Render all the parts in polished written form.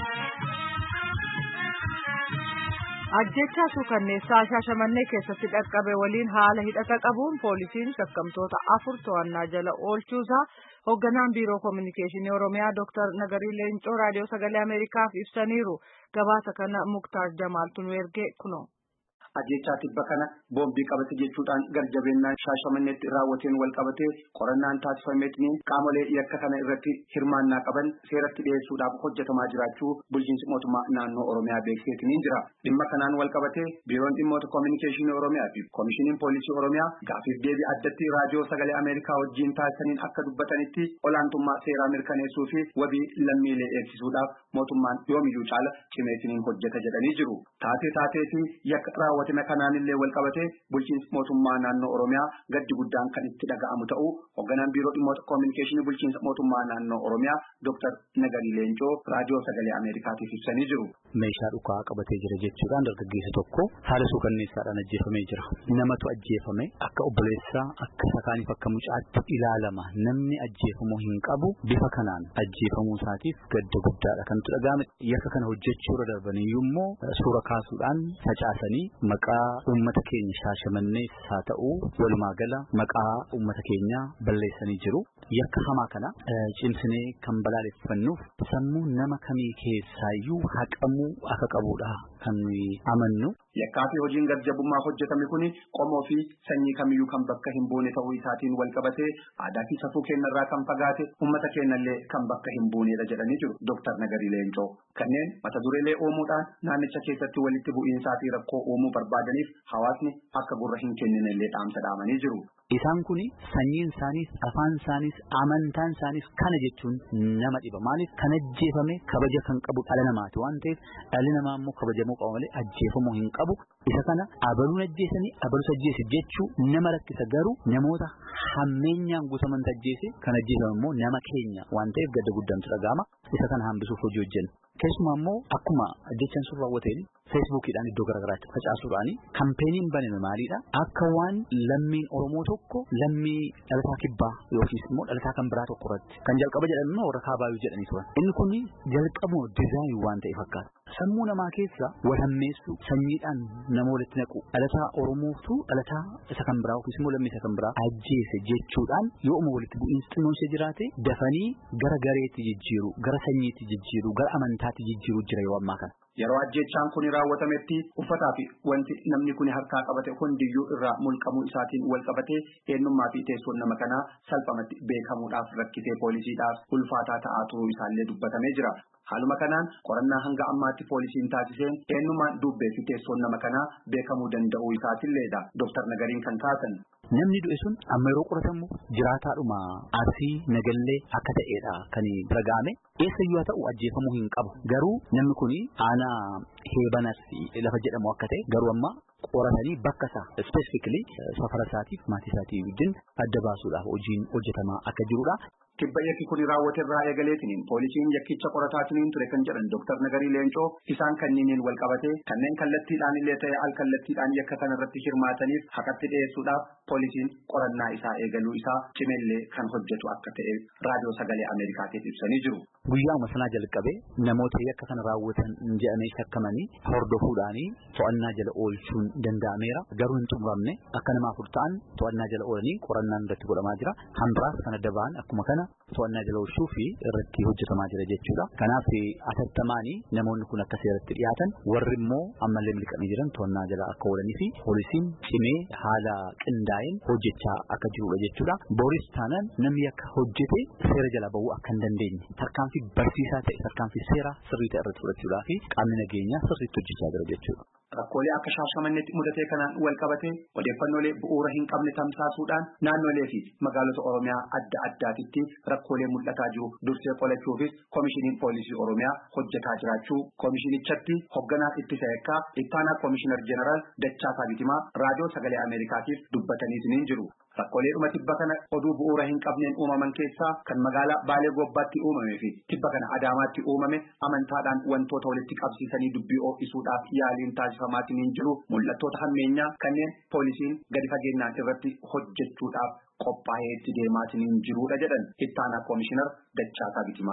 Ajjechaa suukanneessaa Shaashamannee keessatti dhaqqabe waliin haala hidhata qabuun poolisiin shakkamtoota 4 to'annaa jala oolchuusaa hoogganaan biiroo koominikeeshinii Oromiyaa Dr. Nagarii Leencoo raadiyoo sagalee Ameerikaaf ibsaniiru. Gabaasa kana Muktaar Jamaaltu nu erge kunoo. Ajjechaa tibba kana boombii qabate jechuudhaan garjabeennaan Shaashamanneetti raawwateen wal qabatee qorannaan taasifameetiin qaamolee yakka kana irratti hirmaannaa qaban seeratti dhiyeessuudhaaf hojjetamaa jiraachuu bulchiinsi mootummaa naannoo Oromiyaa beeksiseetiin jira. Dhimma kanaan wal qabatee biiroon dhimmoota koominikeeshinii Oromiyaa fi koomishiniin poolisii Oromiyaa gaafiif deebii addatti raadiyoo sagalee Ameerikaa wajjin taasisaniin akka dubbatanitti olaantummaa seeraa mirkaneessuu fi wabii lammiilee eegsisuudhaaf mootummaan yoomiyyuu caala cimeetiin hojjeta jedhanii jiru. Taatee fi yakka raawwatame kanaanillee wal qabatee bulchiinsi mootummaa naannoo Oromiyaa gaddi guddaan kan itti dhaga'amu ta'uu hoogganaan biiroo dhimmoota koominikeeshinii bulchiinsa mootummaa naannoo Oromiyaa Dr. Nagarii Leencoo raadiyoo sagalee Ameerikaatiif ibsanii jiru. Meeshaa dhukaa qabatee jira jechuudhaan dargaggeessa tokko haala suukanneessaadhaan ajjeefamee jira. Namatu ajjeefame akka obboleessaa akka sakaaniif akka mucaatti ilaalama. Namni ajjeefamuu hin qabu bifa kanaan ajjeefamuu isaatiif gadda guddaadha kan itti dhaga'ame. Yakka kana hojjechuu irra darbaniyyuu immoo suura kaasuudhaan facaasanii maqaa uummata keenya Shaashamannee haa ta'u walumaa gala maqaa uummata keenyaa balleessanii jiru. Yakka hamaa kana cimsinee kan balaaleffannuuf sammuu nama kamii keessaayyuu haqamuu akka qabudha kan amannu. Yakkaa fi hojiin garjabummaa hojjetame kuni qomoo fi sanyii kamiyyuu kan bakka hin buune ta'uu isaatiin wal qabatee aadaa fi safuu keenyarraa kan fagaate uummata keenyallee kan bakka hin buunedha jedhanii jiru Dr. Nagarii Leencoo. Kanneen mata dureelee uumuudhaan naannicha keessatti walitti bu'iinsaa fi rakkoo uumuu barbaadaniif hawaasni akka gurra hin kenninellee dhaamsa dhaamanii jiru. Isaan kuni sanyiin isaaniis afaan isaaniis amantaan isaaniis kana jechuun nama dhiba. Maaliif kan ajjeefame kabaja kan qabu dhala namaati waan ta'eef dhalli namaa immoo kabajamuu qaba malee ajjeefamuu hin qabu. Isa kana abaluun ajjeesanii abalus ajjeese jechuu nama rakkisa garuu namoota hammeenyaan guutaman ajjeese kan ajjeefame immoo nama keenya waan ta'eef gadda guddaatu dhaga'ama. Isa kana hambisuuf hojii hojjenna. Keessumaa immoo akkuma ajjechaan sun raawwateen Feesbuukiidhaan iddoo garaagaraatti facaasuudhaan kampeeniin baname maalidha? Akka waan lammiin Oromoo tokko lammii dhalataa kibbaa yookiis immoo dhalataa kan biraa tokko irratti kan jalqaba jedhamu warra kaabaayyuu jedhanii turan. Inni kun jalqabuma dizaayinii waan ta'e fakkaata. Sammuu namaa keessa wal hammeessu sanyiidhaan nama walitti naqu dhalataa Oromootu dhalataa isa kan biraa yookiis immoo lammii isa kan biraa ajjeese jechuudhaan yooma walitti bu'iinsi xinnoon ishee jiraate dafanii gara gareetti jijjiiru gara sanyiitti jijjiiru gara amantaatti jijjiiru jira yoo ammaa kana. Yeroo ajjechaan kun raawwatametti uffataa fi wanti namni kun harkaa qabate hundiyyuu irraa mulqamuu isaatiin wal qabatee eenyummaa fi teessoon nama kanaa salphamatti beekamuudhaaf rakkisee poolisiidhaaf ulfaataa ta'aa turuu isaallee dubbatamee jira. Haaluma kanaan qorannaa hanga ammaatti poolisiin taasiseen eenyummaan dubbee fi teessoon nama kanaa beekamuu danda'uu isaatiilleedha. Dr. Nagariin kan kaasan. Namni du'e sun amma yeroo qoratamu jiraataadhuma Arsii Nagallee akka ta'edha kan raga'ame. Eessayyuu haa ta'u ajjeefamuu hin qabu. Garuu namni kun aanaa Heebanas lafa jedhamu akka ta'e garuu amma qoratanii bakka isaa specifically safara isaatiif maatii isaatii wajjin adda baasuudhaaf hojiin hojjetamaa akka jirudha. Tibba yakki kun raawwaterraa eegaleetiin poolisiin yakkicha qorataatiin ture kan jedhan Dr. Nagarii Leencoo isaan kanniiniin wal qabate kanneen kallattiidhaan illee ta'e al-kallattiidhaan yakka kanarratti hirmaataniif haqatti dhiyeessuudhaaf poolisiin qorannaa isaa eegaluu isaa cimellee kan hojjetu akka ta'e raadiyoo sagalee Ameerikaatiif ibsanii jiru. Guyyaama sanaa jalqabee namoota yakka kana raawwatan jedhamee shakkamanii hordofuudhaanii to'annaa jala oolchuun danda'ameera. Garuu hin xumuramne akka nama 4 ta'an to'annaa jala oolanii qorannaan irratti godhamaa jira. Hanbiraas kan adda ba'an akkuma kana to'annaa jala oolchuu fi irratti hojjetamaa jira jechuudha. Kanaaf atattamaanii namoonni kun akka seeratti dhiyaatan warri immoo ammallee miliqanii jiran to'annaa jala akka oolanii fi poolisiin cimee haala qindaa'een hojjechaa akka jirudha jechuudha. Booris taanaan namni akka hojjete seera jala bahuu akka hin dandeenye tarkaanfii barsiisaa ta'e tarkaanfii seeraa sirrii ta'e irratti fudhachuudhaa fi qaamni nageenyaa sirriitti hojjechaa jira jechuudha. Rakkoolee akka Shaashamanneetti mudatee kanaan wal qabatee odeeffannoolee bu'uura hin qabne tamsaasuudhaan naannolee fi magaalota Oromiyaa adda addaatitti rakkoolee mul'ataa jiru dursee qolachuufis koomishiniin poolisii Oromiyaa hojjetaa jiraachuu koomishinichatti hoogganaa ittisa yakkaa ittaanaa koomishinar jeneraal Dachaasaa Bitimaa raadiyoo sagalee Ameerikaatiif dubbataniitiin jiru. Rakkoolee dhuma tibba kana oduu bu'uura hin qabneen uumaman keessaa kan magaalaa Baalee Gobbaatti uumamee fi tibba kana Adaamaatti uumame amantaadhaan wantoota walitti qabsiisanii dubbii oo'isuudhaaf yaaliin taasifamaatiin jiru mul'attoota hammeenyaa kanneen poolisiin gadi fageenyaan irratti hojjechuudhaaf qophaa'ee itti deemaatiin jirudha jedhan ittaanaa koomishinar Dachaasaa Bitimaa.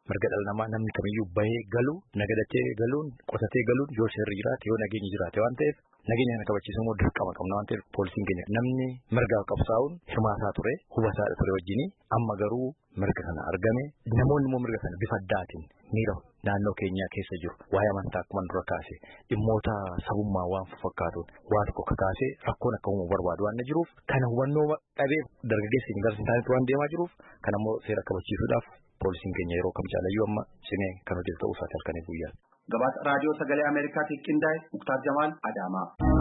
mirga dhala namaa namni kamiyyuu bahee galu nagadachee galuun qotatee galuun yoo seerri jiraate yoo nageenyi jiraate waan ta'eef nageenya kana kabachiisuu immoo dirqama qabna waan ta'eef poolisiin keenya namni mirgaaf qabsaa'uun hirmaataa ture hubataa ture wajjin amma garuu mirga kana argame namoonni immoo mirga kana bifa addaatiin miira naannoo keenyaa keessa jiru waa'ee amantaa akkuma dura kaase dhimmoota sabummaa waan fakkaatuun waan tokko kakaasee rakkoon akka uumuu barbaadu waan jiruuf kana hubannoo dhabee dargaggeessi yuunivarsiitii waan deemaa jiruuf kana immoo seera kabachiisuudhaaf poolisiin keenya yeroo kam caalayyuu amma cimee kan hojjetu ta'uu isaati halkanii guyyaa. Gabaasa raadiyoo sagalee Ameerikaatiif qindaa'e Muktaar Jamaal Adaamaa.